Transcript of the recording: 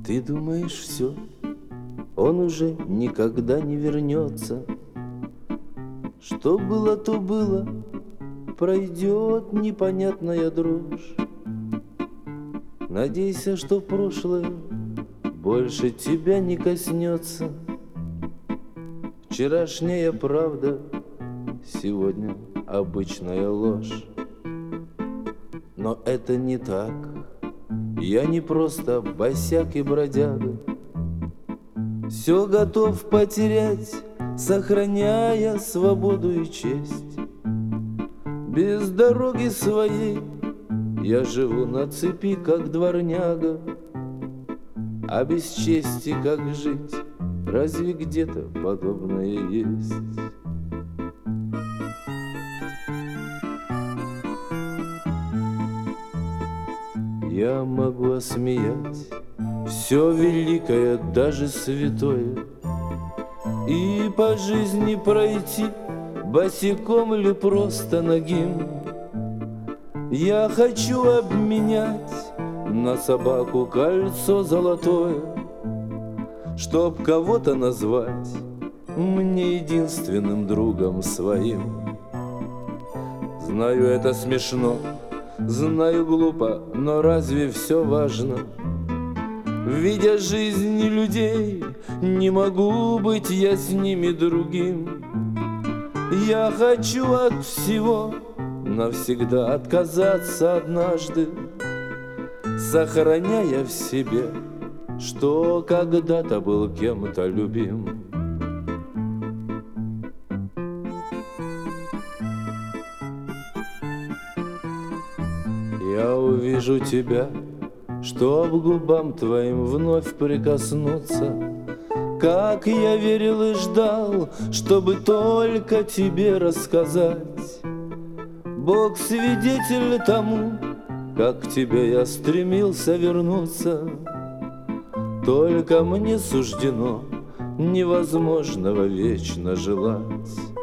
Ты думаешь, все, он уже никогда не вернется. Что было, то было, пройдет непонятная дрожь. Надейся, что прошлое больше тебя не коснется. Вчерашняя правда, сегодня обычная ложь. Но это не так, я не просто босяк и бродяга. Все готов потерять, сохраняя свободу и честь. Без дороги своей я живу на цепи, как дворняга. А без чести как жить? Разве где-то подобное есть? Я могу осмеять все великое, даже святое, и по жизни пройти босиком или просто нагим. Я хочу обменять на собаку кольцо золотое, чтоб кого-то назвать мне единственным другом своим. Знаю, это смешно, знаю, глупо, но разве все важно? Видя жизнь людей, не могу быть я с ними другим. Я хочу от всего навсегда отказаться однажды, сохраняя в себе, что когда-то был кем-то любим. Я увижу тебя, чтоб к губам твоим вновь прикоснуться, как я верил и ждал, чтобы только тебе рассказать. Бог свидетель тому, как к тебе я стремился вернуться. Только мне суждено невозможного вечно желать.